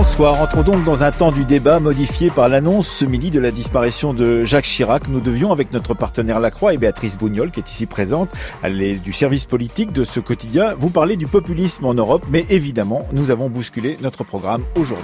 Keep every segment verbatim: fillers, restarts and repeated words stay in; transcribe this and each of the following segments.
Bonsoir, entrons donc dans un temps du débat modifié par l'annonce ce midi de la disparition de Jacques Chirac. Nous devions, avec notre partenaire Lacroix et Béatrice Bougnol, qui est ici présente, elle est du service politique de ce quotidien, vous parler du populisme en Europe, mais évidemment, nous avons bousculé notre programme aujourd'hui.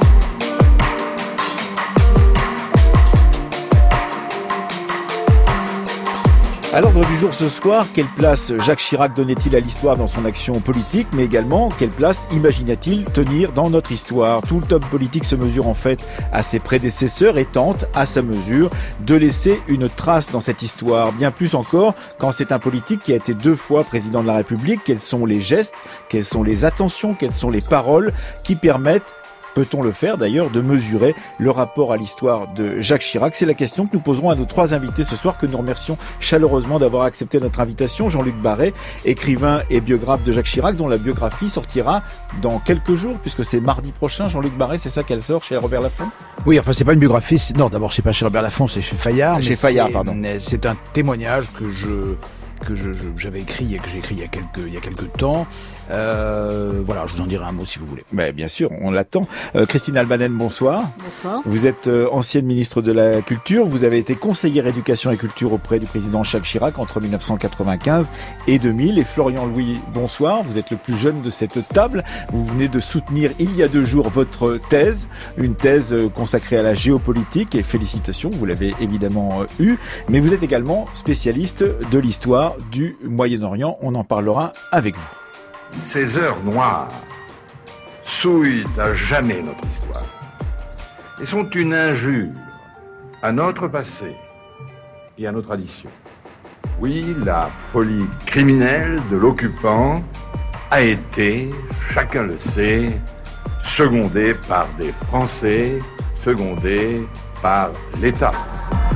À l'ordre du jour ce soir, quelle place Jacques Chirac donnait-il à l'histoire dans son action politique, mais également quelle place imagina-t-il tenir dans notre histoire? Tout le top politique se mesure en fait à ses prédécesseurs et tente, à sa mesure, de laisser une trace dans cette histoire. Bien plus encore quand c'est un politique qui a été deux fois président de la République. Quels sont les gestes, quelles sont les attentions, quelles sont les paroles qui permettent, peut-on le faire d'ailleurs, de mesurer le rapport à l'histoire de Jacques Chirac? C'est la question que nous poserons à nos trois invités ce soir, que nous remercions chaleureusement d'avoir accepté notre invitation. Jean-Luc Barré, écrivain et biographe de Jacques Chirac, dont la biographie sortira dans quelques jours, puisque c'est mardi prochain. Jean-Luc Barré, c'est ça qu'elle sort chez Robert Laffont? Oui, enfin c'est pas une biographie, c'est... non d'abord c'est pas chez Robert Laffont, c'est chez Fayard. Chez Fayard, pardon. C'est un témoignage que je... que je, je, j'avais écrit et que j'ai écrit il y a quelques, il y a quelques temps. Euh, voilà, je vous en dirai un mot si vous voulez. Mais bien sûr, on l'attend. Euh, Christine Albanel, bonsoir. Bonsoir. Vous êtes euh, ancienne ministre de la Culture. Vous avez été conseillère éducation et culture auprès du président Jacques Chirac entre dix-neuf cent quatre-vingt-quinze et deux mille. Et Florian Louis, bonsoir. Vous êtes le plus jeune de cette table. Vous venez de soutenir il y a deux jours votre thèse, une thèse consacrée à la géopolitique. Et félicitations, vous l'avez évidemment euh, eue. Mais vous êtes également spécialiste de l'histoire du Moyen-Orient. On en parlera avec vous. Ces heures noires souillent à jamais notre histoire et sont une injure à notre passé et à nos traditions. Oui, la folie criminelle de l'occupant a été, chacun le sait, secondée par des Français, secondée par l'État français.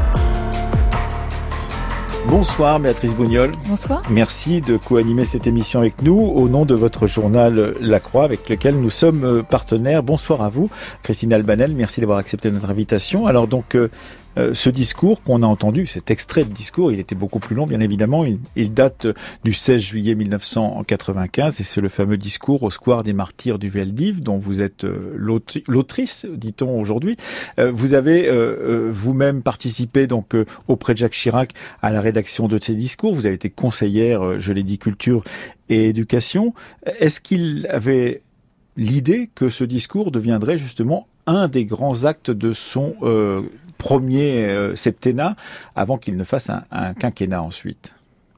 Bonsoir Béatrice Bougnol. Bonsoir. Merci de co-animer cette émission avec nous au nom de votre journal La Croix avec lequel nous sommes partenaires. Bonsoir à vous. Christine Albanel, merci d'avoir accepté notre invitation. Alors donc euh, euh, ce discours qu'on a entendu, cet extrait de discours, il était beaucoup plus long bien évidemment, il, il date du seize juillet mille neuf cent quatre-vingt-quinze et c'est le fameux discours au square des Martyrs du Veldiv dont vous êtes euh, l'autri- l'autrice, dit-on aujourd'hui. Euh, vous avez euh, euh, vous-même participé donc euh, auprès de Jacques Chirac à la rédaction de ces discours. Vous avez été conseillère, euh, je l'ai dit, culture et éducation. Est-ce qu'il avait l'idée que ce discours deviendrait justement un des grands actes de son euh, premier euh, septennat avant qu'il ne fasse un, un quinquennat ensuite?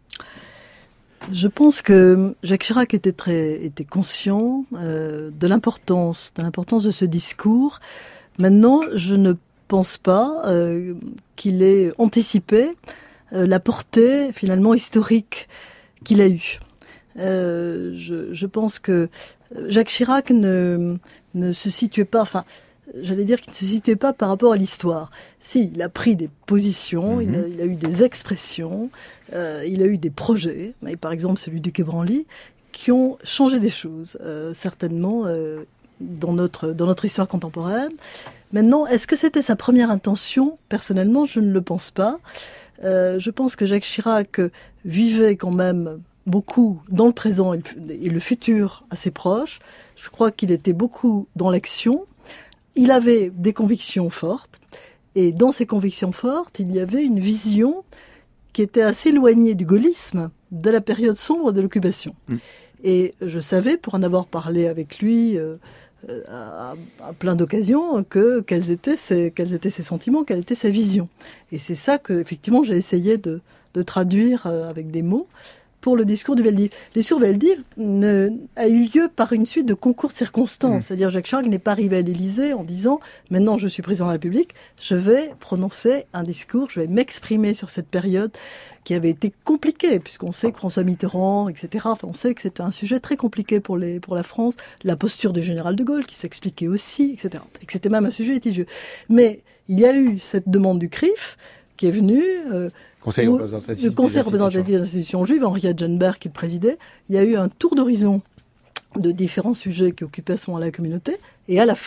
Je pense que Jacques Chirac était très était conscient euh, de l'importance de l'importance de ce discours. Maintenant, je ne pense pas euh, qu'il ait anticipé euh, la portée finalement historique qu'il a eue. Euh, je, je pense que Jacques Chirac ne ne se situait pas, enfin, j'allais dire qu'il ne se situait pas par rapport à l'histoire. Si, il a pris des positions, mmh. il, a, il a eu des expressions, euh, il a eu des projets, et par exemple celui du Quai Branly, qui ont changé des choses, euh, certainement, euh, dans notre, dans notre histoire contemporaine. Maintenant, est-ce que c'était sa première intention? Personnellement, je ne le pense pas. Euh, je pense que Jacques Chirac vivait quand même beaucoup dans le présent et le futur assez proche. Je crois qu'il était beaucoup dans l'action. Il avait des convictions fortes. Et dans ces convictions fortes, il y avait une vision qui était assez éloignée du gaullisme de la période sombre de l'occupation. Mmh. Et je savais, pour en avoir parlé avec lui euh, à, à plein d'occasions, que quels étaient ses, quels étaient ses sentiments, quelle était sa vision. Et c'est ça que, effectivement, j'ai essayé de, de traduire euh, avec des mots pour le discours du Veldiv. Le discours Veldiv ne, a eu lieu par une suite de concours de circonstances. Mmh. C'est-à-dire Jacques Chirac n'est pas arrivé à l'Élysée en disant « Maintenant, je suis président de la République, je vais prononcer un discours, je vais m'exprimer sur cette période qui avait été compliquée, puisqu'on sait que François Mitterrand, et cetera, enfin, on sait que c'était un sujet très compliqué pour, les, pour la France, la posture du général de Gaulle qui s'expliquait aussi, et cetera. Et que c'était même un sujet litigieux. Mais il y a eu cette demande du C R I F qui est venue... Euh, Conseil représentatif le Conseil des représentatif des institutions juives, Henri Adjenberg qui le présidait, il y a eu un tour d'horizon de différents sujets qui occupaient à ce moment-là la communauté, et à la fin,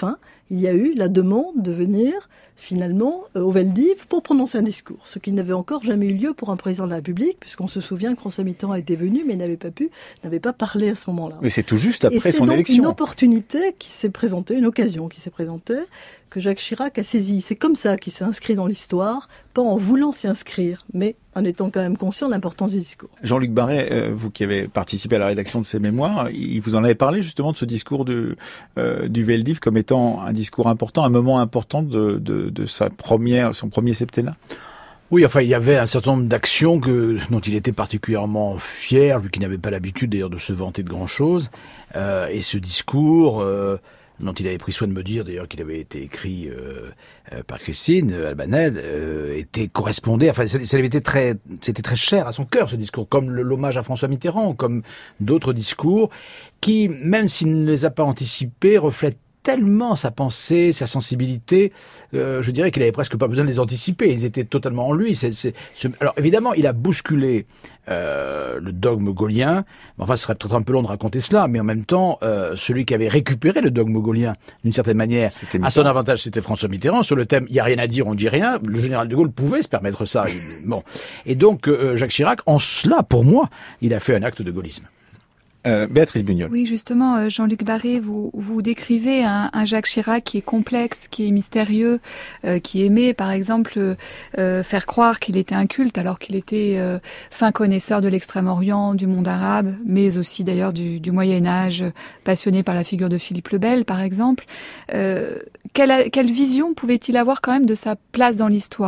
il y a eu la demande de venir finalement au Veldiv pour prononcer un discours, ce qui n'avait encore jamais eu lieu pour un président de la République, puisqu'on se souvient que François Mitterrand était venu, mais n'avait pas pu, n'avait pas parlé à ce moment-là. Mais c'est tout juste après Et son élection. Et c'est donc une opportunité qui s'est présentée, une occasion qui s'est présentée, que Jacques Chirac a saisie. C'est comme ça qu'il s'est inscrit dans l'histoire, pas en voulant s'y inscrire, mais en étant quand même conscient de l'importance du discours. Jean-Luc Barré, euh, vous qui avez participé à la rédaction de ces mémoires, il vous en avait parlé justement de ce discours de, euh, du Veldiv comme étant un discours important, un moment important de, de, de sa première, son premier septennat. Oui, enfin, il y avait un certain nombre d'actions que, dont il était particulièrement fier, lui qui n'avait pas l'habitude d'ailleurs de se vanter de grand-chose. Euh, et ce discours, euh, dont il avait pris soin de me dire d'ailleurs qu'il avait été écrit euh, euh, par Christine Albanel, euh, était correspondait, enfin, ça, ça avait été très, c'était très cher à son cœur ce discours, comme le, l'hommage à François Mitterrand, comme d'autres discours qui, même s'il ne les a pas anticipés, reflètent tellement sa pensée, sa sensibilité, euh, je dirais qu'il avait presque pas besoin de les anticiper. Ils étaient totalement en lui. C'est, c'est, c'est... Alors évidemment, il a bousculé euh, le dogme gaulien. Enfin, ce serait peut-être un peu long de raconter cela, mais en même temps, euh, celui qui avait récupéré le dogme gaulien, d'une certaine manière, à son avantage, c'était François Mitterrand. Sur le thème, il n'y a rien à dire, on dit rien. Le général de Gaulle pouvait se permettre ça. Bon, et donc euh, Jacques Chirac, en cela, pour moi, il a fait un acte de gaullisme. Euh, Béatrice Bugnol. Oui, justement, Jean-Luc Barré, vous, vous décrivez un, un Jacques Chirac qui est complexe, qui est mystérieux, euh, qui aimait, par exemple, euh, faire croire qu'il était inculte alors qu'il était euh, fin connaisseur de l'Extrême-Orient, du monde arabe, mais aussi d'ailleurs du, du Moyen-Âge, passionné par la figure de Philippe le Bel, par exemple. Euh, quelle, quelle vision pouvait-il avoir quand même de sa place dans l'histoire ?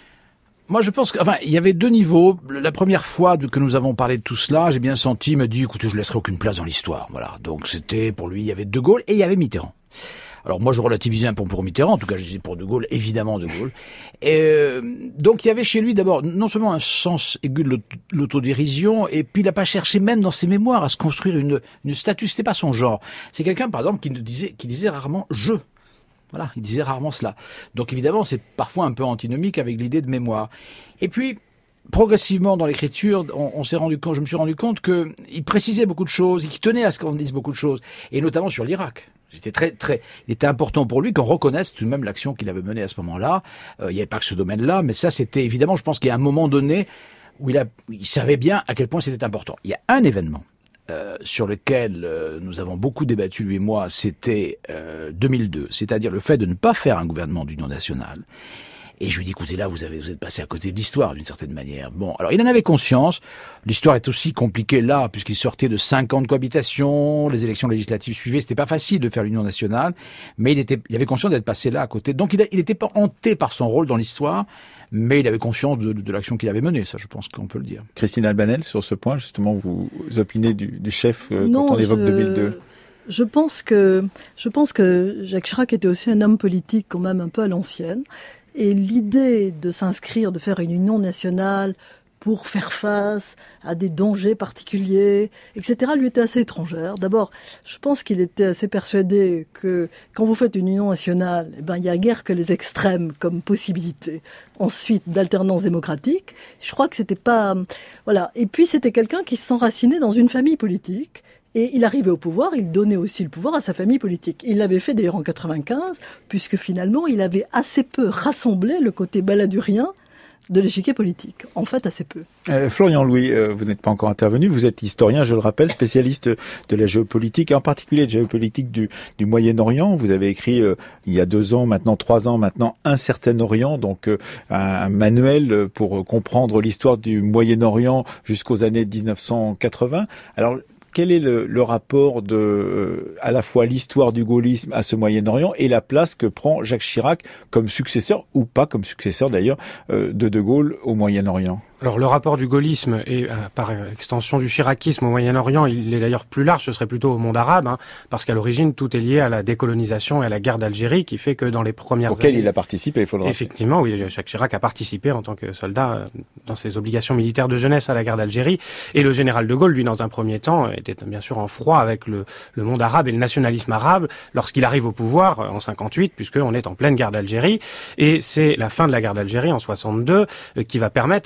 Moi, je pense qu'enfin, il y avait deux niveaux. La première fois que nous avons parlé de tout cela, j'ai bien senti, il m'a dit, écoutez, je laisserai aucune place dans l'histoire. Voilà. Donc, c'était, pour lui, il y avait De Gaulle et il y avait Mitterrand. Alors, moi, je relativisais un peu pour Mitterrand. En tout cas, je disais pour De Gaulle, évidemment De Gaulle. Et, euh, donc, il y avait chez lui, d'abord, non seulement un sens aigu de l'autodérision, et puis il n'a pas cherché, même dans ses mémoires, à se construire une, une statue. C'était pas son genre. C'est quelqu'un, par exemple, qui ne disait, qui disait rarement « je ». Voilà, il disait rarement cela. Donc évidemment, c'est parfois un peu antinomique avec l'idée de mémoire. Et puis, progressivement dans l'écriture, on, on s'est rendu compte, je me suis rendu compte qu'il précisait beaucoup de choses, qu'il tenait à ce qu'on dise beaucoup de choses, et notamment sur l'Irak. J'étais très, très, il était important pour lui qu'on reconnaisse tout de même l'action qu'il avait menée à ce moment-là. Euh, il n'y avait pas que ce domaine-là, mais ça, c'était évidemment, je pense qu'il y a un moment donné où il, a, il savait bien à quel point c'était important. Il y a un événement Euh, sur lequel euh, nous avons beaucoup débattu, lui et moi, c'était euh, deux mille deux, c'est-à-dire le fait de ne pas faire un gouvernement d'union nationale. Et je lui dis, écoutez, là, vous avez, vous êtes passé à côté de l'histoire, d'une certaine manière. Bon, alors il en avait conscience. L'histoire est aussi compliquée là, puisqu'il sortait de cinq ans de cohabitation, les élections législatives suivaient, c'était pas facile de faire l'union nationale, mais il était, il avait conscience d'être passé là à côté. Donc il n'était pas hanté par son rôle dans l'histoire, mais il avait conscience de, de, de l'action qu'il avait menée, ça je pense qu'on peut le dire. Christine Albanel, sur ce point, justement, vous opinez du, du chef euh, non, quand on évoque je... deux mille deux. Je pense que je pense que Jacques Chirac était aussi un homme politique quand même un peu à l'ancienne, et l'idée de s'inscrire, de faire une union nationale pour faire face à des dangers particuliers, et cetera, lui était assez étrangère. D'abord, je pense qu'il était assez persuadé que quand vous faites une union nationale, eh ben, il n'y a guère que les extrêmes comme possibilité. Ensuite, d'alternance démocratique. Je crois que c'était pas... Voilà. Et puis, c'était quelqu'un qui s'enracinait dans une famille politique. Et il arrivait au pouvoir, il donnait aussi le pouvoir à sa famille politique. Il l'avait fait d'ailleurs en quatre-vingt-quinze, puisque finalement, il avait assez peu rassemblé le côté baladurien de l'échiquier politique. En fait, assez peu. Euh, Florian Louis, euh, vous n'êtes pas encore intervenu. Vous êtes historien, je le rappelle, spécialiste de la géopolitique, et en particulier de géopolitique du, du Moyen-Orient. Vous avez écrit euh, il y a deux ans, maintenant trois ans, maintenant Un certain Orient, donc euh, un, un manuel pour comprendre l'histoire du Moyen-Orient jusqu'aux années dix-neuf cent quatre-vingts. Alors, quel est le, le rapport de, euh, à la fois l'histoire du gaullisme à ce Moyen-Orient et la place que prend Jacques Chirac comme successeur, ou pas comme successeur d'ailleurs, euh, de De Gaulle au Moyen-Orient ? Alors le rapport du gaullisme et euh, par extension du chiracisme au Moyen-Orient, il est d'ailleurs plus large, ce serait plutôt au monde arabe, hein, parce qu'à l'origine tout est lié à la décolonisation et à la guerre d'Algérie, qui fait que dans les premières auquel années... il a participé, il faut le rappeler. Effectivement, oui, Jacques Chirac a participé en tant que soldat euh, dans ses obligations militaires de jeunesse à la guerre d'Algérie, et le général de Gaulle, lui, dans un premier temps, était bien sûr en froid avec le, le monde arabe et le nationalisme arabe lorsqu'il arrive au pouvoir en cinquante-huit, puisqu'on est en pleine guerre d'Algérie, et c'est la fin de la guerre d'Algérie en soixante-deux euh, qui va permettre la fameuse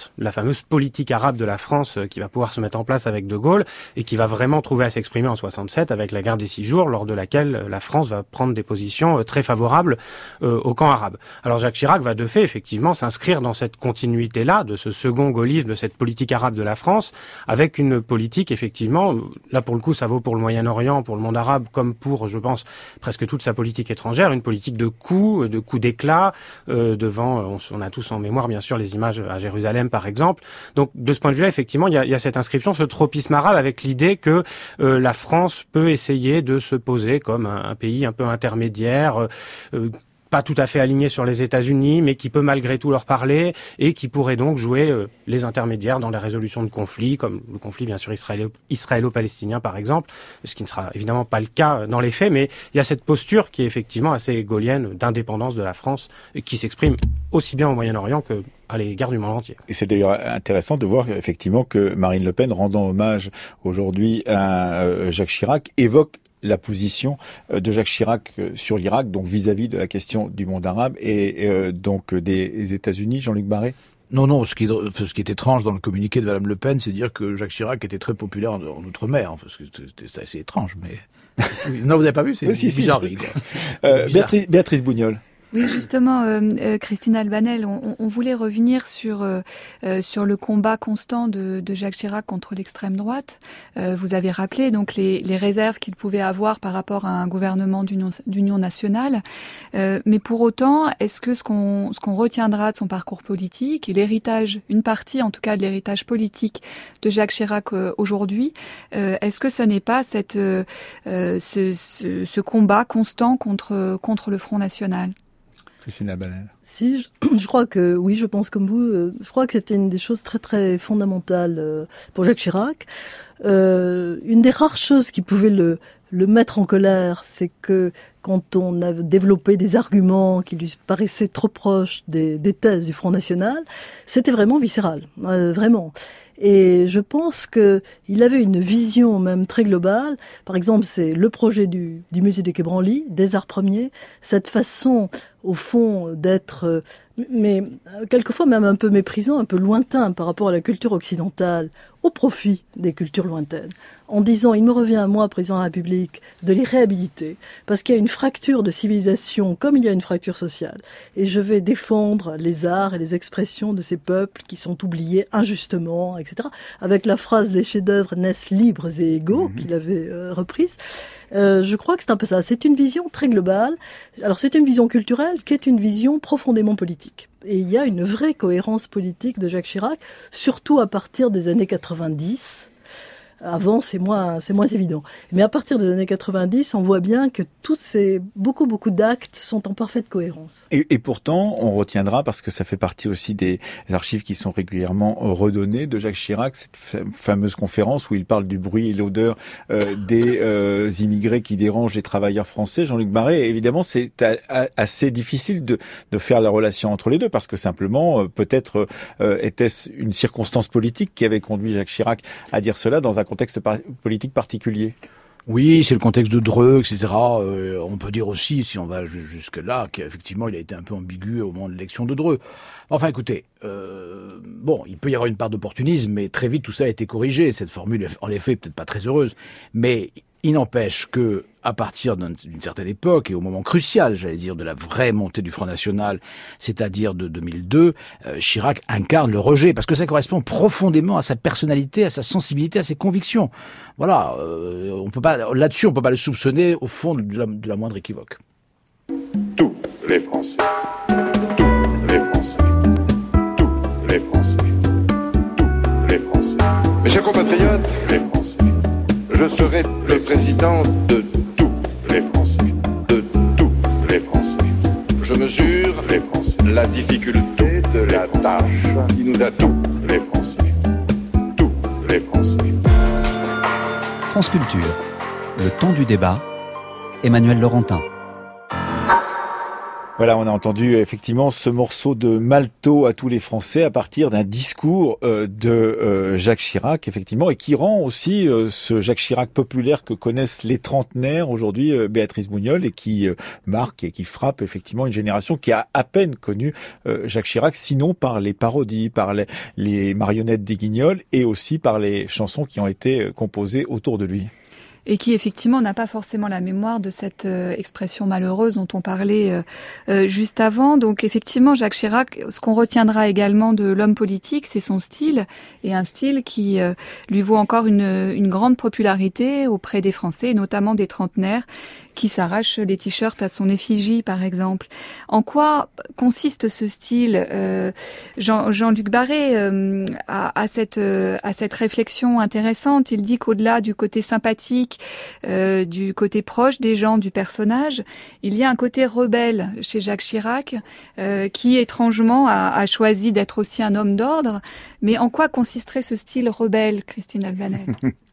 fameuse politique arabe de la France qui va pouvoir se mettre en place avec De Gaulle et qui va vraiment trouver à s'exprimer en soixante-sept avec la guerre des six jours, lors de laquelle la France va prendre des positions très favorables euh, au camp arabe. Alors Jacques Chirac va de fait effectivement s'inscrire dans cette continuité-là, de ce second gaullisme, de cette politique arabe de la France, avec une politique effectivement, là pour le coup ça vaut pour le Moyen-Orient, pour le monde arabe, comme pour, je pense, presque toute sa politique étrangère, une politique de coups, de coups d'éclat, euh, devant, on, on a tous en mémoire bien sûr les images à Jérusalem par exemple. Donc de ce point de vue-là, effectivement, il y a, il y a cette inscription, ce tropisme arabe, avec l'idée que euh, la France peut essayer de se poser comme un, un pays un peu intermédiaire, euh, pas tout à fait aligné sur les États-Unis, mais qui peut malgré tout leur parler et qui pourrait donc jouer euh, les intermédiaires dans la résolution de conflits, comme le conflit bien sûr israélo- israélo-palestinien par exemple, ce qui ne sera évidemment pas le cas dans les faits, mais il y a cette posture qui est effectivement assez gaullienne d'indépendance de la France, et qui s'exprime aussi bien au Moyen-Orient que à l'égard du monde entier. Et c'est d'ailleurs intéressant de voir effectivement que Marine Le Pen, rendant hommage aujourd'hui à euh, Jacques Chirac, évoque la position de Jacques Chirac sur l'Irak, donc vis-à-vis de la question du monde arabe et euh, donc des États-Unis, Jean-Luc Barré. Non, non, ce qui, est, ce qui est étrange dans le communiqué de Madame Le Pen, c'est de dire que Jacques Chirac était très populaire en, en Outre-mer, hein, parce que c'est assez étrange, mais... Non, vous n'avez pas vu, c'est si, bizarre. Si. Euh, Béatrice, Béatrice Bougnol. Oui, justement, euh, euh, Christine Albanel, on, on voulait revenir sur euh, euh, sur le combat constant de, de Jacques Chirac contre l'extrême droite. Euh, vous avez rappelé donc les, les réserves qu'il pouvait avoir par rapport à un gouvernement d'union, d'union nationale. Euh, mais pour autant, est-ce que ce qu'on ce qu'on retiendra de son parcours politique et l'héritage, une partie en tout cas de l'héritage politique de Jacques Chirac euh, aujourd'hui, euh, est-ce que ce n'est pas cette euh, ce, ce, ce combat constant contre contre le Front national? Christine Albanel. Si, je, je crois que, oui, je pense comme vous, euh, je crois que c'était une des choses très très fondamentales euh, pour Jacques Chirac. Euh, une des rares choses qui pouvait le, le mettre en colère, c'est que quand on a développé des arguments qui lui paraissaient trop proches des, des thèses du Front National, c'était vraiment viscéral, euh, vraiment. Et je pense que il avait une vision même très globale. Par exemple, c'est le projet du, du musée du Quai Branly, des arts premiers, cette façon, au fond, d'être, mais quelquefois même un peu méprisant, un peu lointain par rapport à la culture occidentale, au profit des cultures lointaines, en disant, il me revient à moi, président de la République, de les réhabiliter, parce qu'il y a une fracture de civilisation, comme il y a une fracture sociale, et je vais défendre les arts et les expressions de ces peuples qui sont oubliés injustement, et cetera, avec la phrase « les chefs-d'œuvre naissent libres et égaux mmh. » qu'il avait euh, reprise. Euh, je crois que c'est un peu ça. C'est une vision très globale. Alors c'est une vision culturelle qui est une vision profondément politique. Et il y a une vraie cohérence politique de Jacques Chirac, surtout à partir des années quatre-vingt-dix. Avant, c'est moins, c'est moins évident. Mais à partir des années quatre-vingt-dix, on voit bien que toutes ces, beaucoup, beaucoup d'actes sont en parfaite cohérence. Et, et pourtant, on retiendra, parce que ça fait partie aussi des archives qui sont régulièrement redonnées de Jacques Chirac, cette fameuse conférence où il parle du bruit et l'odeur euh, des euh, immigrés qui dérangent les travailleurs français. Jean-Luc Barré, évidemment, c'est a, a, assez difficile de, de faire la relation entre les deux, parce que simplement, euh, peut-être euh, était-ce une circonstance politique qui avait conduit Jacques Chirac à dire cela dans un contexte par- politique particulier. Oui, c'est le contexte de Dreux, et cetera. Euh, on peut dire aussi, si on va jusque-là, qu'effectivement, il a été un peu ambigu au moment de l'élection de Dreux. Enfin, écoutez, euh, bon, il peut y avoir une part d'opportunisme, mais très vite, tout ça a été corrigé. Cette formule, en effet, peut-être pas très heureuse, mais il n'empêche que, à partir d'une certaine époque, et au moment crucial, j'allais dire, de la vraie montée du Front National, c'est-à-dire de deux mille deux, euh, Chirac incarne le rejet, parce que ça correspond profondément à sa personnalité, à sa sensibilité, à ses convictions. Voilà, euh, on peut pas, là-dessus, on peut pas le soupçonner, au fond, de la, de la moindre équivoque. Tous les Français, tous les Français, tous les Français, tous les Français. Mes chers compatriotes, les Français, je serai le président de tous les Français, de tous les Français. Je mesure, les Français, la difficulté de la tâche qui nous attend, les Français, tous les Français. France Culture, le temps du débat, Emmanuel Laurentin. Voilà, on a entendu effectivement ce morceau de Malto à tous les Français à partir d'un discours euh, de euh, Jacques Chirac, effectivement, et qui rend aussi euh, ce Jacques Chirac populaire que connaissent les trentenaires aujourd'hui, euh, Béatrice Bougnol, et qui euh, marque et qui frappe effectivement une génération qui a à peine connu euh, Jacques Chirac, sinon par les parodies, par les, les marionnettes des Guignols et aussi par les chansons qui ont été composées autour de lui. Et qui effectivement n'a pas forcément la mémoire de cette euh, expression malheureuse dont on parlait euh, euh, juste avant. Donc effectivement, Jacques Chirac, ce qu'on retiendra également de l'homme politique, c'est son style, et un style qui euh, lui vaut encore une, une grande popularité auprès des Français, et notamment des trentenaires, qui s'arrachent les t-shirts à son effigie, par exemple. En quoi consiste ce style ? euh, Jean, Jean-Luc Barré euh, a, a, cette, euh, a cette réflexion intéressante. Il dit qu'au-delà du côté sympathique, euh, du côté proche des gens, du personnage, il y a un côté rebelle chez Jacques Chirac, euh, qui étrangement a, a choisi d'être aussi un homme d'ordre. Mais en quoi consisterait ce style rebelle, Christine Albanel ?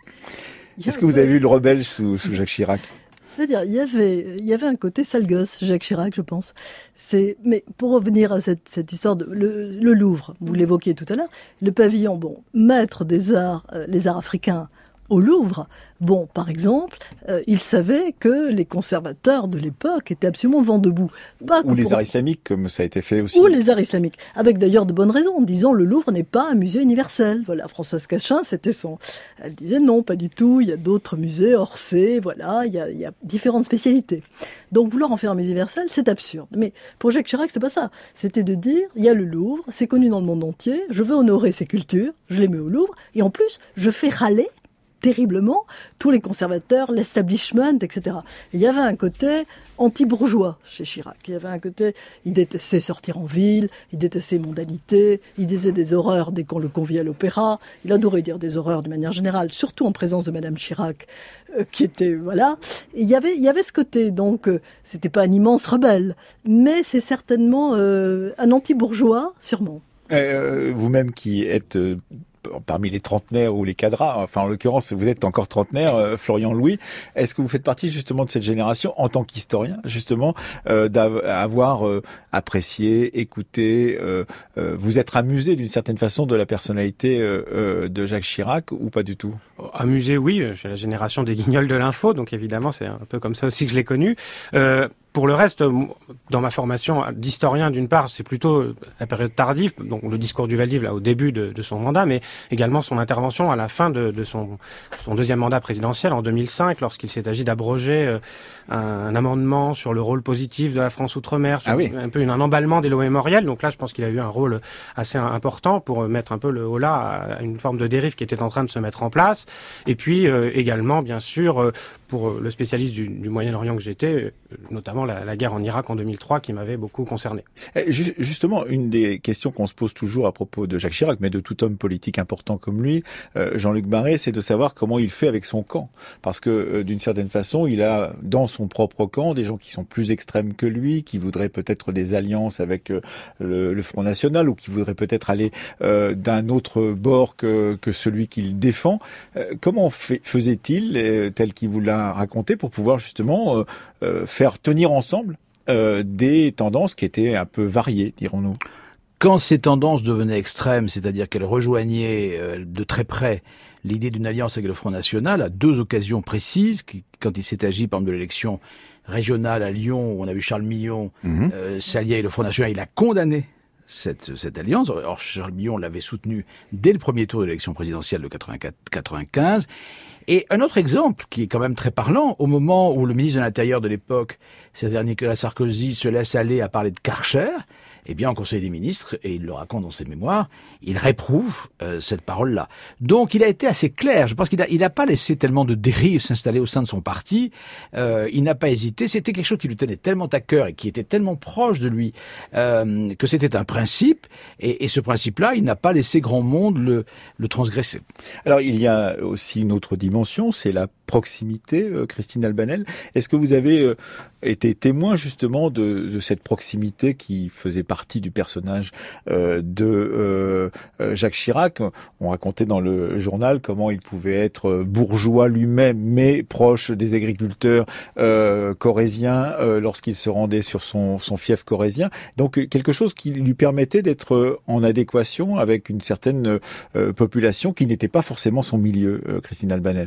Est-ce que vous avez vu le rebelle sous, sous Jacques Chirac ? C'est-à-dire, il y avait, il y avait un côté sale gosse, Jacques Chirac, je pense. C'est, mais pour revenir à cette, cette histoire de le, le Louvre, vous l'évoquiez tout à l'heure, le pavillon, bon, maître des arts, euh, les arts africains au Louvre. Bon, par exemple, euh, il savait que les conservateurs de l'époque étaient absolument vent debout. Pas Ou les pour... arts islamiques, comme ça a été fait aussi. Ou les arts islamiques. Avec d'ailleurs de bonnes raisons, en disant le Louvre n'est pas un musée universel. Voilà, Françoise Cachin, c'était son... Elle disait non, pas du tout, il y a d'autres musées, Orsay, voilà, il y a, il y a différentes spécialités. Donc vouloir en faire un musée universel, c'est absurde. Mais pour Jacques Chirac, c'était pas ça. C'était de dire, il y a le Louvre, c'est connu dans le monde entier, je veux honorer ces cultures, je les mets au Louvre, et en plus, je fais râler terriblement tous les conservateurs, l'establishment, et cetera. Et il y avait un côté anti-bourgeois chez Chirac. Il y avait un côté, il détestait sortir en ville, il détestait les mondanités, il disait des horreurs dès qu'on le conviait à l'opéra, il adorait dire des horreurs de manière générale, surtout en présence de Madame Chirac, euh, qui était, voilà. Et il y avait, il y avait ce côté, donc, euh, c'était pas un immense rebelle, mais c'est certainement euh, un anti-bourgeois, sûrement. Euh, vous-même qui êtes... Euh... parmi les trentenaires ou les cadras, enfin en l'occurrence vous êtes encore trentenaire, euh, Florian Louis, est-ce que vous faites partie justement de cette génération en tant qu'historien, justement, euh, d'avoir euh, apprécié, écouté, euh, euh, vous être amusé d'une certaine façon de la personnalité euh, euh, de Jacques Chirac ou pas du tout ? Amusé, oui, je suis la génération des Guignols de l'info, donc évidemment c'est un peu comme ça aussi que je l'ai connu. Euh, Pour le reste, dans ma formation d'historien, d'une part, c'est plutôt la période tardive, donc le discours du Vel-d'Hiv là au début de, de son mandat, mais également son intervention à la fin de, de son, son deuxième mandat présidentiel en deux mille cinq, lorsqu'il s'est agi d'abroger un, un amendement sur le rôle positif de la France outre-mer, sur ah oui. un peu une, un emballement des lois mémorielles. Donc là, je pense qu'il a eu un rôle assez important pour mettre un peu le holà à une forme de dérive qui était en train de se mettre en place. Et puis euh, également, bien sûr, pour le spécialiste du, du Moyen-Orient que j'étais, notamment La, la guerre en Irak en deux mille trois qui m'avait beaucoup concerné. Justement, une des questions qu'on se pose toujours à propos de Jacques Chirac, mais de tout homme politique important comme lui, euh, Jean-Luc Barré, c'est de savoir comment il fait avec son camp. Parce que euh, d'une certaine façon, il a dans son propre camp des gens qui sont plus extrêmes que lui, qui voudraient peut-être des alliances avec euh, le, le Front National ou qui voudraient peut-être aller euh, d'un autre bord que, que celui qu'il défend. Euh, comment fait, faisait-il, euh, tel qu'il vous l'a raconté, pour pouvoir justement euh, euh, faire tenir ensemble euh, des tendances qui étaient un peu variées, dirons-nous. Quand ces tendances devenaient extrêmes, c'est-à-dire qu'elles rejoignaient euh, de très près l'idée d'une alliance avec le Front National, à deux occasions précises, qui, quand il s'est agi, par exemple, de l'élection régionale à Lyon, où on a vu Charles Millon mmh. euh, s'allier avec le Front National, il a condamné cette, cette alliance. Or, Charles Millon l'avait soutenu dès le premier tour de l'élection présidentielle de quatre-vingt-quatre quatre-vingt-quinze. Et un autre exemple, qui est quand même très parlant, au moment où le ministre de l'Intérieur de l'époque, c'est-à-dire Nicolas Sarkozy, se laisse aller à parler de Karcher, eh bien, en Conseil des ministres, et il le raconte dans ses mémoires, il réprouve euh, cette parole-là. Donc, il a été assez clair. Je pense qu'il a, il n'a pas laissé tellement de dérives s'installer au sein de son parti. Euh, il n'a pas hésité. C'était quelque chose qui lui tenait tellement à cœur et qui était tellement proche de lui euh, que c'était un principe. Et, et ce principe-là, il n'a pas laissé grand monde le, le transgresser. Alors, il y a aussi une autre dimension, c'est la proximité, euh, Christine Albanel. Est-ce que vous avez euh, été témoin justement de, de cette proximité qui faisait partie du personnage euh, de euh, Jacques Chirac? On racontait dans le journal comment il pouvait être bourgeois lui-même, mais proche des agriculteurs euh, corréziens euh, lorsqu'il se rendait sur son, son fief corrézien. Donc quelque chose qui lui permettait d'être en adéquation avec une certaine euh, population qui n'était pas forcément son milieu, euh, Christine Albanel.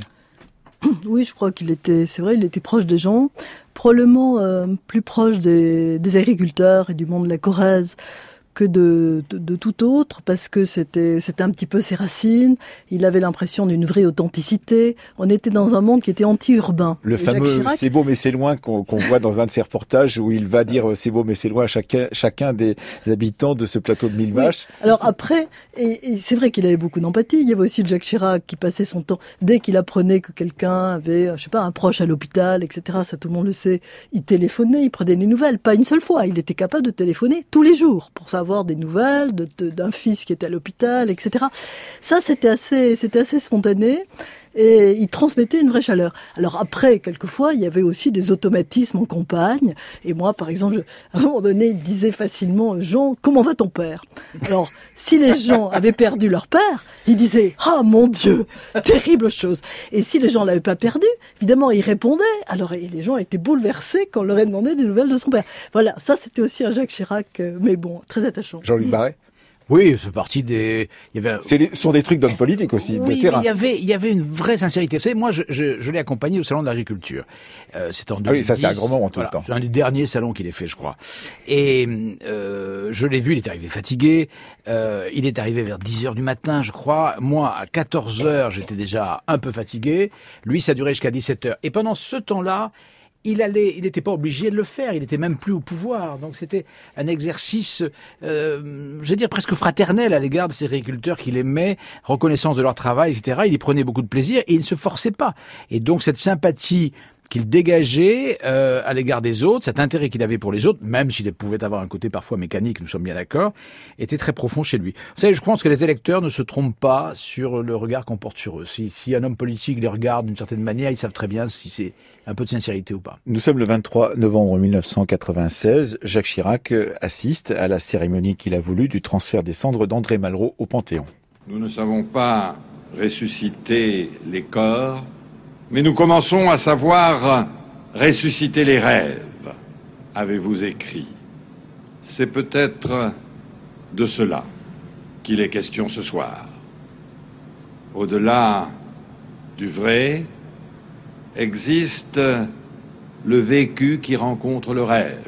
Oui, je crois qu'il était, c'est vrai, il était proche des gens, probablement euh, plus proche des, des agriculteurs et du monde de la Corrèze que de, de, de tout autre, parce que c'était, c'était un petit peu ses racines. Il avait l'impression d'une vraie authenticité. On était dans un monde qui était anti-urbain. Le et fameux Chirac... « c'est beau mais c'est loin » qu'on, qu'on voit dans un de ses reportages où il va dire « c'est beau mais c'est loin » à chacun, chacun des habitants de ce plateau de mille vaches. Oui. Alors après, et, et c'est vrai qu'il avait beaucoup d'empathie. Il y avait aussi le Jacques Chirac qui passait son temps, dès qu'il apprenait que quelqu'un avait, je sais pas, un proche à l'hôpital, et cetera. Ça, tout le monde le sait. Il téléphonait, il prenait des nouvelles. Pas une seule fois. Il était capable de téléphoner tous les jours pour savoir avoir des nouvelles de, de, d'un fils qui était à l'hôpital, et cetera. Ça, c'était assez, c'était assez spontané. Et il transmettait une vraie chaleur. Alors après, quelquefois, il y avait aussi des automatismes en campagne. Et moi, par exemple, à un moment donné, il disait facilement, Jean, comment va ton père? Alors, si les gens avaient perdu leur père, il disait, ah mon Dieu, terrible chose. Et si les gens l'avaient pas perdu, évidemment, il répondait. Alors, et les gens étaient bouleversés quand on leur avait demandé des nouvelles de son père. Voilà, ça, c'était aussi un Jacques Chirac, mais bon, très attachant. Jean-Luc Barret. Oui, c'est parti des. Il y avait. C'est les... Ce sont des trucs d'hommes politiques aussi, oui, de terrain. Il y avait, il y avait une vraie sincérité. Vous savez, moi, je, je, je l'ai accompagné au salon de l'agriculture. Euh, c'était en deux mille dix. Ah oui, ça c'est un grand moment tout voilà, le temps. C'est un des derniers salons qu'il ait fait, je crois. Et euh, je l'ai vu. Il est arrivé fatigué. Euh, il est arrivé vers dix heures du matin, je crois. Moi, à quatorze heures, j'étais déjà un peu fatigué. Lui, ça durait jusqu'à dix-sept heures. Et pendant ce temps-là, il allait, il n'était pas obligé de le faire, il n'était même plus au pouvoir. Donc c'était un exercice, euh, je vais dire presque fraternel à l'égard de ces agriculteurs qu'il aimait, reconnaissance de leur travail, et cetera. Il y prenait beaucoup de plaisir et il ne se forçait pas. Et donc cette sympathie qu'il dégageait euh, à l'égard des autres, cet intérêt qu'il avait pour les autres, même s'il pouvait avoir un côté parfois mécanique, nous sommes bien d'accord, était très profond chez lui. Vous savez, je pense que les électeurs ne se trompent pas sur le regard qu'on porte sur eux. Si, si un homme politique les regarde d'une certaine manière, ils savent très bien si c'est un peu de sincérité ou pas. Nous sommes le vingt-trois novembre mille neuf cent quatre-vingt-seize. Jacques Chirac assiste à la cérémonie qu'il a voulu du transfert des cendres d'André Malraux au Panthéon. Nous ne savons pas ressusciter les corps, mais nous commençons à savoir ressusciter les rêves, avez-vous écrit. C'est peut-être de cela qu'il est question ce soir. Au-delà du vrai, existe le vécu qui rencontre le rêve.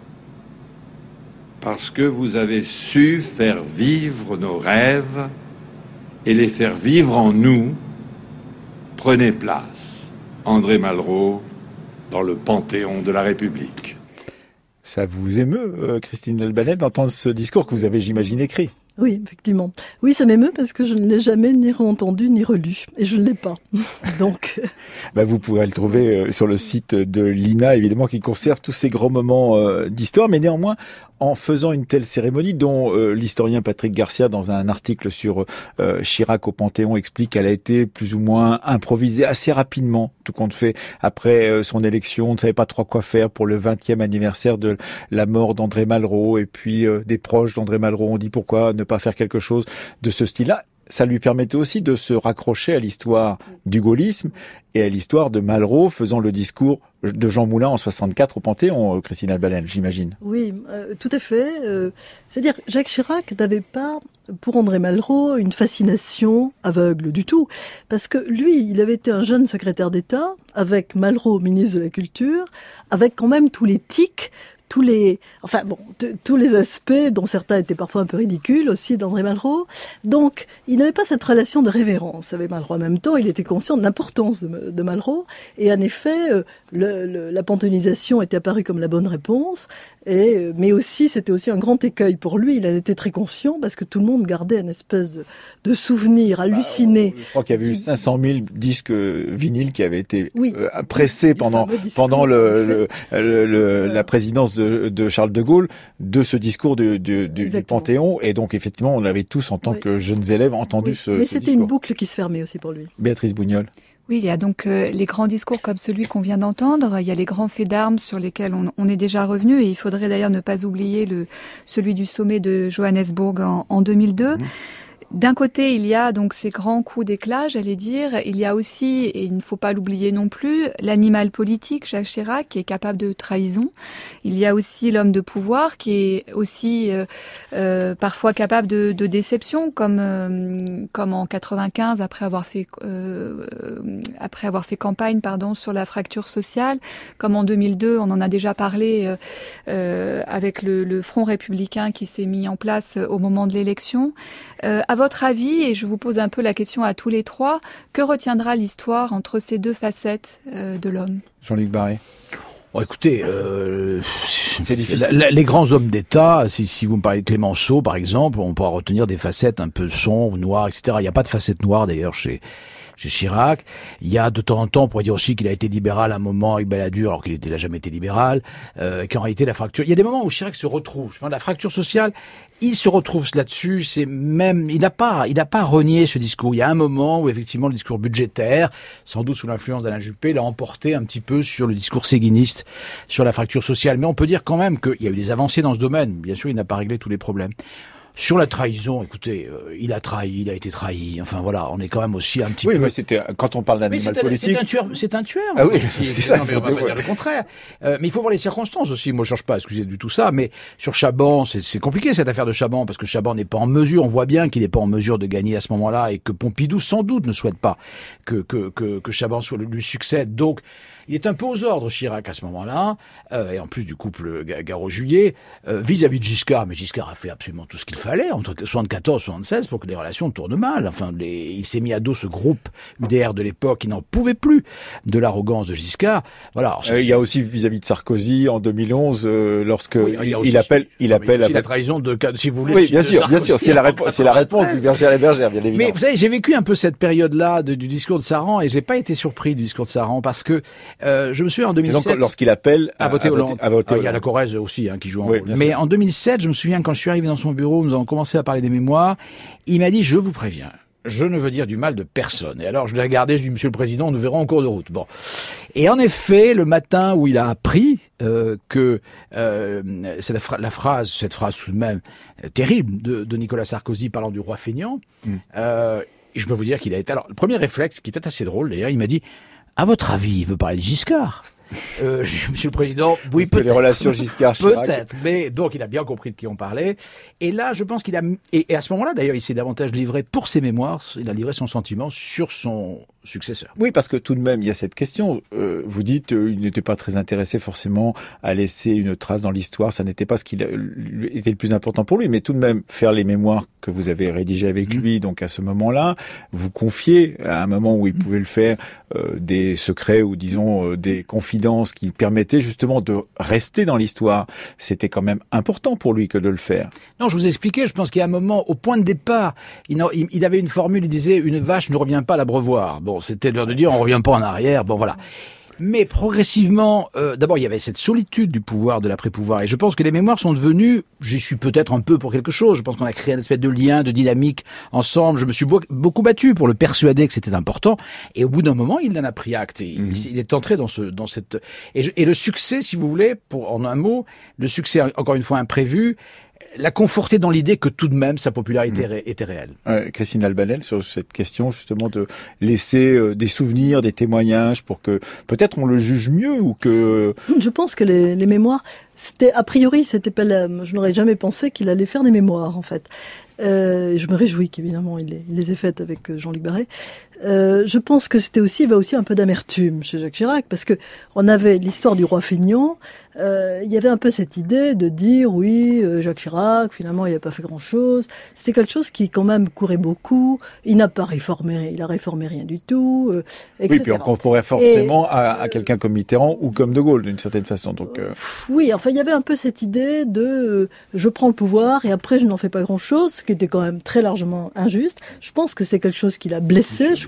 Parce que vous avez su faire vivre nos rêves et les faire vivre en nous, prenez place. André Malraux, dans le Panthéon de la République. Ça vous émeut, euh, Christine Albanel, d'entendre ce discours que vous avez, j'imagine, écrit? Oui, effectivement. Oui, ça m'émeut parce que je ne l'ai jamais ni entendu ni relu. Et je ne l'ai pas. Donc. Bah, vous pourrez le trouver euh, sur le site de l'I N A, évidemment, qui conserve tous ces grands moments euh, d'histoire. Mais néanmoins, en faisant une telle cérémonie, dont euh, l'historien Patrick Garcia, dans un article sur euh, Chirac au Panthéon, explique qu'elle a été plus ou moins improvisée assez rapidement, tout compte fait. Après euh, son élection, on ne savait pas trop quoi faire pour le vingtième anniversaire de la mort d'André Malraux. Et puis, euh, des proches d'André Malraux ont dit pourquoi ne pas faire quelque chose de ce style-là. Ça lui permettait aussi de se raccrocher à l'histoire du gaullisme et à l'histoire de Malraux faisant le discours de Jean Moulin en soixante-quatre au Panthéon, Christine Albanel, j'imagine. Oui, euh, tout à fait. Euh, c'est-à-dire que Jacques Chirac n'avait pas, pour André Malraux, une fascination aveugle du tout. Parce que lui, il avait été un jeune secrétaire d'État, avec Malraux, ministre de la Culture, avec quand même tous les tics, tous les, enfin bon, t- tous les aspects dont certains étaient parfois un peu ridicules aussi d'André Malraux. Donc, il n'avait pas cette relation de révérence avec Malraux. En même temps, il était conscient de l'importance de, de Malraux. Et en effet, euh, le, le, la panthéonisation était apparue comme la bonne réponse. Et, mais aussi, c'était aussi un grand écueil pour lui. Il en était très conscient parce que tout le monde gardait une espèce de, de souvenir halluciné. Bah, je crois qu'il y avait eu cinq cent mille disques vinyles qui avaient été oui, euh, pressés pendant, discours, pendant le, le, le, le, la présidence de, de Charles de Gaulle, de ce discours du, du, du, du Panthéon. Et donc, effectivement, on l'avait tous, en tant oui. que jeunes élèves, entendu oui. ce, Mais ce c'était discours. une boucle qui se fermait aussi pour lui. Béatrice Bougnol. Oui, il y a donc euh, les grands discours comme celui qu'on vient d'entendre. Il y a les grands faits d'armes sur lesquels on, on est déjà revenu. Et il faudrait d'ailleurs ne pas oublier le, celui du sommet de Johannesburg en, en deux mille deux. Mmh. D'un côté, il y a donc ces grands coups d'éclat, j'allais dire. Il y a aussi, et il ne faut pas l'oublier non plus, l'animal politique, Jacques Chirac, qui est capable de trahison. Il y a aussi l'homme de pouvoir, qui est aussi euh, euh, parfois capable de, de déception, comme euh, comme en quatre-vingt-quinze, après avoir fait euh, après avoir fait campagne, pardon, sur la fracture sociale, comme en deux mille deux, on en a déjà parlé euh, euh, avec le, le Front républicain qui s'est mis en place au moment de l'élection. Euh, à votre avis, et je vous pose un peu la question à tous les trois, que retiendra l'histoire entre ces deux facettes euh, de l'homme ? Jean-Luc Barré. Bon, écoutez, euh, c'est difficile. La, la, les grands hommes d'État, si, si vous me parlez de Clémenceau, par exemple, on pourra retenir des facettes un peu sombres, noires, et cetera. Il n'y a pas de facettes noires, d'ailleurs, chez... chez Chirac. Il y a de temps en temps, on pourrait dire aussi qu'il a été libéral à un moment avec Balladur, alors qu'il n'était là jamais été libéral, euh, et qu'en réalité la fracture... Il y a des moments où Chirac se retrouve. Je pense, la fracture sociale, il se retrouve là-dessus. C'est même, il n'a pas, il n'a pas renié ce discours. Il y a un moment où effectivement le discours budgétaire, sans doute sous l'influence d'Alain Juppé, l'a emporté un petit peu sur le discours séguiniste, sur la fracture sociale. Mais on peut dire quand même qu'il y a eu des avancées dans ce domaine. Bien sûr, il n'a pas réglé tous les problèmes. Sur la trahison, écoutez, euh, il a trahi, il a été trahi. Enfin voilà, on est quand même aussi un petit oui, peu... Oui, mais c'était quand on parle d'animal politique... C'est un tueur, c'est un tueur. Ah oui, c'est, c'est ça. Non, mais on va pas dire le contraire. Euh, mais il faut voir les circonstances aussi. Moi, je cherche pas à excuser du tout ça, mais sur Chaban, c'est, c'est compliqué cette affaire de Chaban, parce que Chaban n'est pas en mesure, on voit bien qu'il n'est pas en mesure de gagner à ce moment-là, et que Pompidou, sans doute, ne souhaite pas que, que, que, que Chaban soit, lui succède. Donc, il est un peu aux ordres, Chirac, à ce moment-là, euh, et en plus du couple Garot-Juillet, euh, vis-à-vis de Giscard. Mais Giscard a fait absolument tout ce qu'il fallait, entre soixante-quatorze et soixante-seize, pour que les relations tournent mal. Enfin, les, il s'est mis à dos ce groupe U D R de l'époque qui n'en pouvait plus de l'arrogance de Giscard. Voilà. Euh, il y a aussi vis-à-vis de Sarkozy, en deux mille onze, euh, lorsque oui, il, il, il appelle... Il non, appelle il à... la trahison de, si vous voulez... Oui, bien sûr, Sarkozy, bien sûr, c'est la, répo- c'est la réponse du Bergère et Bergère, bien évidemment. Mais vous savez, j'ai vécu un peu cette période-là de, du discours de Saran, et j'ai pas été surpris du discours de Saran, parce que euh, je me souviens en deux mille sept... C'est donc lorsqu'il appelle à, à voter à Hollande. Voter, à voter ah, Hollande. Il y a la Corrèze aussi hein, qui joue un oui, rôle. Mais sûr. En deux mille sept, je me souviens quand je suis arrivé dans son bureau, nous avons commencé à parler des mémoires, il m'a dit « Je vous préviens, je ne veux dire du mal de personne. » Et alors je l'ai regardé, je dis « Monsieur le Président, nous verrons en cours de route. » Bon. Et en effet, le matin où il a appris euh, que euh, c'est la, fra- la phrase, cette phrase tout de même euh, terrible de, de Nicolas Sarkozy parlant du roi feignant, mm. euh, et je peux vous dire qu'il a été... Alors, le premier réflexe, qui était assez drôle d'ailleurs, il m'a dit « À votre avis, il veut parler de Giscard ?» Euh, Monsieur le Président, oui, Parce peut-être. Que les relations Giscard-Chirac. Peut-être, mais donc il a bien compris de qui on parlait. Et là, je pense qu'il a, et, et à ce moment-là, d'ailleurs, il s'est davantage livré pour ses mémoires. Il a livré son sentiment sur son successeur. Oui, parce que tout de même, il y a cette question. Euh, vous dites, euh, il n'était pas très intéressé forcément à laisser une trace dans l'histoire. Ça n'était pas ce qui était le plus important pour lui. Mais tout de même, faire les mémoires que vous avez rédigées avec mmh. lui, donc à ce moment-là, vous confiez à un moment où il pouvait le faire euh, des secrets ou disons euh, des confidences qui permettaient justement de rester dans l'histoire. C'était quand même important pour lui que de le faire. Non, je vous ai expliqué. Je pense qu'il y a un moment, au point de départ, il, il, il avait une formule. Il disait une vache ne revient pas à l'abreuvoir. Bon. C'était l'heure de dire on revient pas en arrière, bon voilà. Mais progressivement, euh, d'abord il y avait cette solitude du pouvoir, de l'après-pouvoir, et je pense que les mémoires sont devenues, j'y suis peut-être un peu pour quelque chose, je pense qu'on a créé un espèce de lien, de dynamique ensemble, je me suis beaucoup battu pour le persuader que c'était important, et au bout d'un moment il en a pris acte, et mmh. il est entré dans ce, dans cette, et, je, et le succès, si vous voulez, pour en un mot, le succès encore une fois imprévu, l'a conforté dans l'idée que tout de même sa popularité mmh. était réelle. Euh, Christine Albanel, sur cette question justement de laisser euh, des souvenirs, des témoignages pour que peut-être on le juge mieux ou que... Je pense que les, les mémoires, c'était a priori, c'était pas la, je n'aurais jamais pensé qu'il allait faire des mémoires en fait. Euh, je me réjouis qu'évidemment il les, il les ait faites avec Jean-Luc Barré. Euh, je pense que c'était aussi, il y avait aussi un peu d'amertume chez Jacques Chirac, parce que on avait l'histoire du roi feignant. Euh, il y avait un peu cette idée de dire oui, euh, Jacques Chirac, finalement, il n'a pas fait grand-chose. C'était quelque chose qui quand même courait beaucoup. Il n'a pas réformé, il a réformé rien du tout, euh, et cetera. Oui, puis on comparait forcément Et, à, à quelqu'un comme Mitterrand ou comme De Gaulle, d'une certaine façon. Donc, euh... oui, enfin, il y avait un peu cette idée de euh, je prends le pouvoir et après je n'en fais pas grand-chose, ce qui était quand même très largement injuste. Je pense que c'est quelque chose qui l'a blessé. Je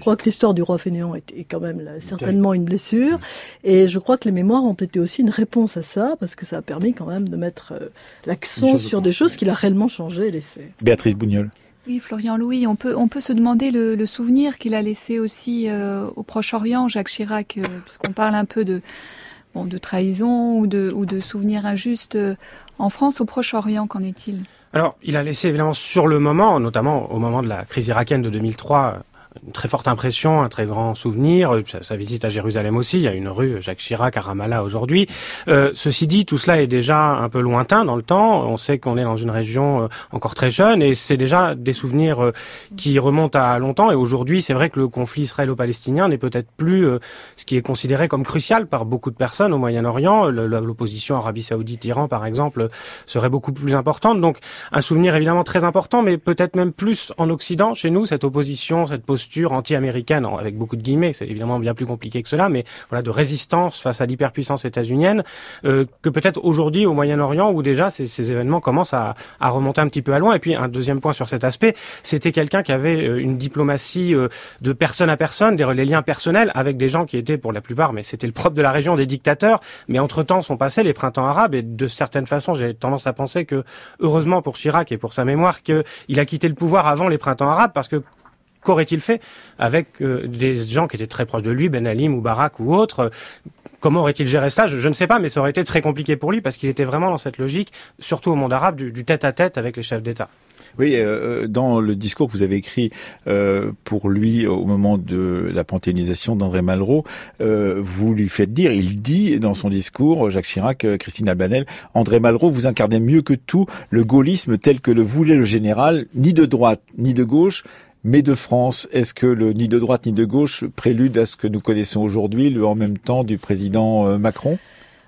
crois que l'histoire du roi fainéant est, est quand même là, certainement une blessure. Et je crois que les mémoires ont été aussi une réponse à ça, parce que ça a permis quand même de mettre euh, l'accent sur des choses qu'il a réellement changé et laissé. Béatrice Bougniol. Oui, Florian Louis, on peut on peut se demander le, le souvenir qu'il a laissé aussi euh, au Proche-Orient, Jacques Chirac, euh, puisqu'on parle un peu de bon de trahison ou de ou de souvenirs injustes euh, en France, au Proche-Orient, qu'en est-il ? Alors, il a laissé évidemment sur le moment, notamment au moment de la crise irakienne de deux mille trois, une très forte impression, un très grand souvenir. Sa, sa visite à Jérusalem aussi, il y a une rue Jacques Chirac à Ramallah aujourd'hui. Euh, ceci dit, tout cela est déjà un peu lointain dans le temps. On sait qu'on est dans une région euh, encore très jeune et c'est déjà des souvenirs euh, qui remontent à longtemps. Et aujourd'hui, c'est vrai que le conflit israélo-palestinien n'est peut-être plus euh, ce qui est considéré comme crucial par beaucoup de personnes au Moyen-Orient. Le, l'opposition Arabie Saoudite-Iran, par exemple, serait beaucoup plus importante. Donc, un souvenir évidemment très important, mais peut-être même plus en Occident, chez nous, cette opposition, cette posture anti-américaine, avec beaucoup de guillemets, c'est évidemment bien plus compliqué que cela, mais voilà, de résistance face à l'hyperpuissance états-unienne, euh, que peut-être aujourd'hui au Moyen-Orient, où déjà ces, ces événements commencent à, à remonter un petit peu à loin. Et puis un deuxième point sur cet aspect, c'était quelqu'un qui avait une diplomatie euh, de personne à personne, des les liens personnels avec des gens qui étaient pour la plupart, mais c'était le propre de la région, des dictateurs, mais entre-temps sont passés les printemps arabes, et de certaines façons, j'ai tendance à penser que, heureusement pour Chirac et pour sa mémoire, qu'il a quitté le pouvoir avant les printemps arabes, parce que qu'aurait-il fait avec euh, des gens qui étaient très proches de lui, Ben Ali, Moubarak ou autres? Comment aurait-il géré ça? je, je ne sais pas, mais ça aurait été très compliqué pour lui parce qu'il était vraiment dans cette logique, surtout au monde arabe, du, du tête-à-tête avec les chefs d'État. Oui, euh, dans le discours que vous avez écrit euh, pour lui au moment de la panthéonisation d'André Malraux, euh, vous lui faites dire, il dit dans son discours, Jacques Chirac, euh, Christine Albanel, André Malraux, vous incarnez mieux que tout le gaullisme tel que le voulait le général, ni de droite ni de gauche, mais de France. Est-ce que le ni de droite ni de gauche prélude à ce que nous connaissons aujourd'hui, le en même temps du président Macron ?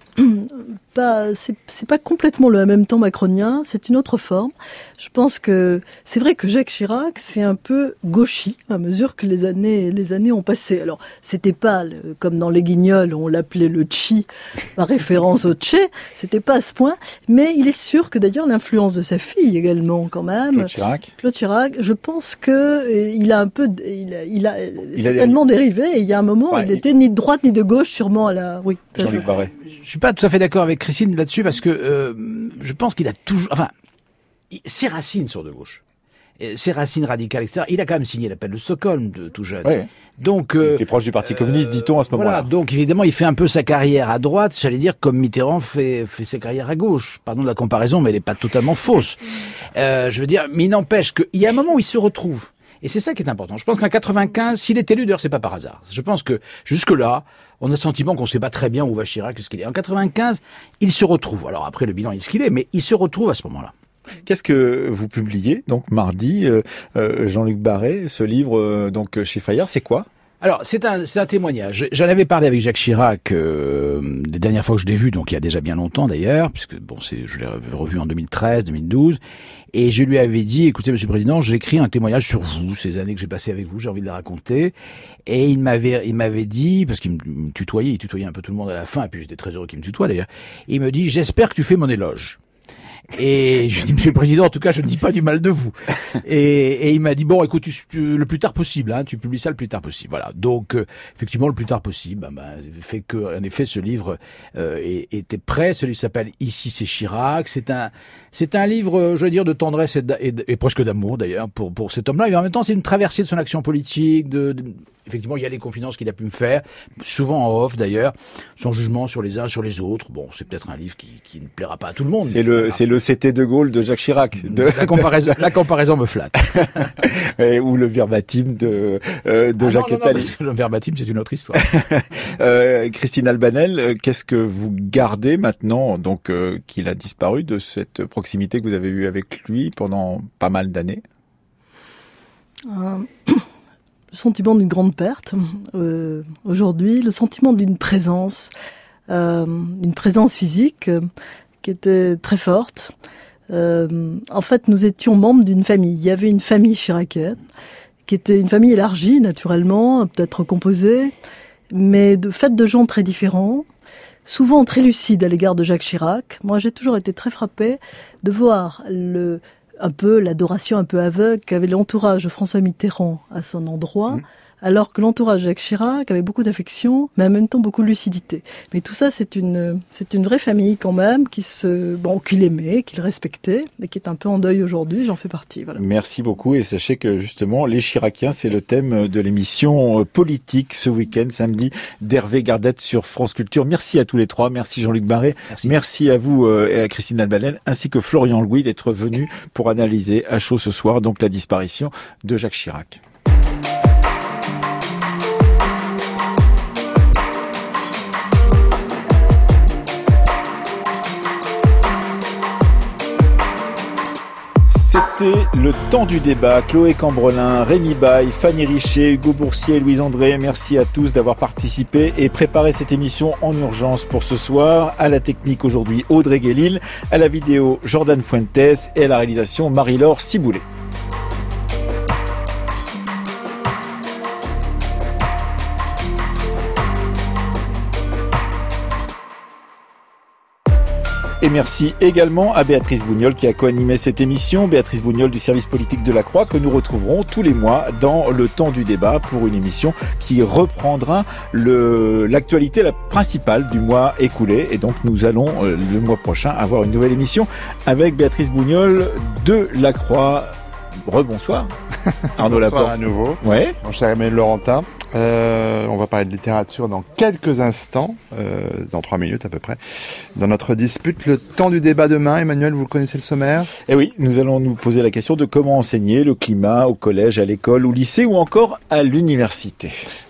Pas, c'est, c'est pas complètement le en même temps macronien, c'est une autre forme. Je pense que c'est vrai que Jacques Chirac, c'est un peu gauchi à mesure que les années, les années ont passé. Alors, c'était pas le, comme dans les Guignols, on l'appelait le Chi par référence au Che, c'était pas à ce point, mais il est sûr que d'ailleurs l'influence de sa fille également, quand même. Claude Chirac. Claude Chirac, je pense que il a un peu, il a, il a il certainement a des... dérivé. Et il y a un moment, ouais, il était ni de droite ni de gauche, sûrement à la, oui. Jean-Luc Barré. Je suis pas tout à fait d'accord avec Christine là-dessus parce que euh, je pense qu'il a toujours, enfin, ses racines sont de gauche, ses racines radicales, et cetera. Il a quand même signé l'appel de Stockholm de tout jeune. Ouais. Donc, euh, il était proche du Parti communiste, dit-on à ce moment-là. Voilà. Donc évidemment, il fait un peu sa carrière à droite, j'allais dire comme Mitterrand fait fait sa carrière à gauche. Pardon de la comparaison, mais elle est pas totalement fausse. Euh, je veux dire, mais il n'empêche qu'il y a un moment où il se retrouve. Et c'est ça qui est important. Je pense qu'en quatre-vingt-quinze, s'il est élu, d'ailleurs, c'est pas par hasard. Je pense que jusque-là, on a le sentiment qu'on sait pas très bien où va Chirac, ce qu'il est. En quatre-vingt-quinze, il se retrouve. Alors après, le bilan est ce qu'il est, mais il se retrouve à ce moment-là. Qu'est-ce que vous publiez, donc, mardi, euh, euh, Jean-Luc Barré, ce livre, euh, donc, chez Fayard, c'est quoi? Alors, c'est un, c'est un témoignage. J'en avais parlé avec Jacques Chirac euh, les dernières fois que je l'ai vu, donc il y a déjà bien longtemps d'ailleurs, puisque bon, c'est, je l'ai revu en deux mille treize, deux mille douze, et je lui avais dit, écoutez, Monsieur le Président, j'écris un témoignage sur vous, ces années que j'ai passées avec vous, j'ai envie de les raconter. Et il m'avait, il m'avait dit, parce qu'il me tutoyait, il tutoyait un peu tout le monde à la fin, et puis j'étais très heureux qu'il me tutoie d'ailleurs. Il me dit, j'espère que tu fais mon éloge. Et je dis, Monsieur le Président, en tout cas, je ne dis pas du mal de vous. Et, et il m'a dit, bon, écoute, tu, tu, le plus tard possible, hein, tu publies ça le plus tard possible. Voilà. Donc, euh, effectivement, le plus tard possible, ben, ben, fait que, en effet, ce livre euh, était prêt. Ce livre s'appelle Ici, c'est Chirac. C'est un, c'est un livre, je veux dire, de tendresse et, et, et presque d'amour, d'ailleurs, pour pour cet homme-là. Et en même temps, c'est une traversée de son action politique. De, de effectivement, il y a les confidences qu'il a pu me faire, souvent en off, d'ailleurs, son jugement sur les uns, sur les autres. Bon, c'est peut-être un livre qui, qui ne plaira pas à tout le monde. C'est le, c'est le C'était de Gaulle de Jacques Chirac. De... La comparaison, la comparaison me flatte. Et, ou le verbatim de, euh, de ah Jacques non, non, Attali. Non, parce que le verbatim, c'est une autre histoire. euh, Christine Albanel, qu'est-ce que vous gardez maintenant, donc, euh, qu'il a disparu, de cette proximité que vous avez eue avec lui pendant pas mal d'années? euh, Le sentiment d'une grande perte, euh, aujourd'hui, le sentiment d'une présence, euh, une présence physique, euh, qui était très forte. Euh, en fait, nous étions membres d'une famille. Il y avait une famille chiracienne, qui était une famille élargie, naturellement, peut-être composée, mais de faite de gens très différents, souvent très lucides à l'égard de Jacques Chirac. Moi, j'ai toujours été très frappée de voir le, un peu l'adoration un peu aveugle qu'avait l'entourage de François Mitterrand à son endroit, mmh. alors que l'entourage de Jacques Chirac avait beaucoup d'affection, mais en même temps beaucoup de lucidité. Mais tout ça, c'est une, c'est une vraie famille quand même, qui se, bon, qu'il aimait, qu'il respectait, et qui est un peu en deuil aujourd'hui, j'en fais partie. Voilà. Merci beaucoup, et sachez que justement, les Chiraciens, c'est le thème de l'émission politique ce week-end, samedi, d'Hervé Gardette sur France Culture. Merci à tous les trois, merci Jean-Luc Barré, merci, merci à vous euh, et à Christine Albanel, ainsi que Florian Louis d'être venus pour analyser à chaud ce soir donc la disparition de Jacques Chirac. C'était le temps du débat. Chloé Cambrelin, Rémi Baille, Fanny Richer, Hugo Boursier, Louise André. Merci à tous d'avoir participé et préparé cette émission en urgence pour ce soir. À la technique aujourd'hui, Audrey Guélil. À la vidéo, Jordan Fuentes. Et à la réalisation, Marie-Laure Ciboulet. Et merci également à Béatrice Bougnol qui a co-animé cette émission. Béatrice Bougnol du service politique de la Croix que nous retrouverons tous les mois dans le temps du débat pour une émission qui reprendra le, l'actualité la principale du mois écoulé. Et donc nous allons euh, le mois prochain avoir une nouvelle émission avec Béatrice Bougnol de la Croix. Rebonsoir. Arnaud Laporte. Bonsoir à nouveau. Ouais. Mon cher Emmanuel Laurentin. Euh, on va parler de littérature dans quelques instants, euh, dans trois minutes à peu près, dans notre dispute. Le temps du débat demain, Emmanuel, vous connaissez le sommaire ? Eh oui, nous allons nous poser la question de comment enseigner le climat au collège, à l'école, au lycée ou encore à l'université.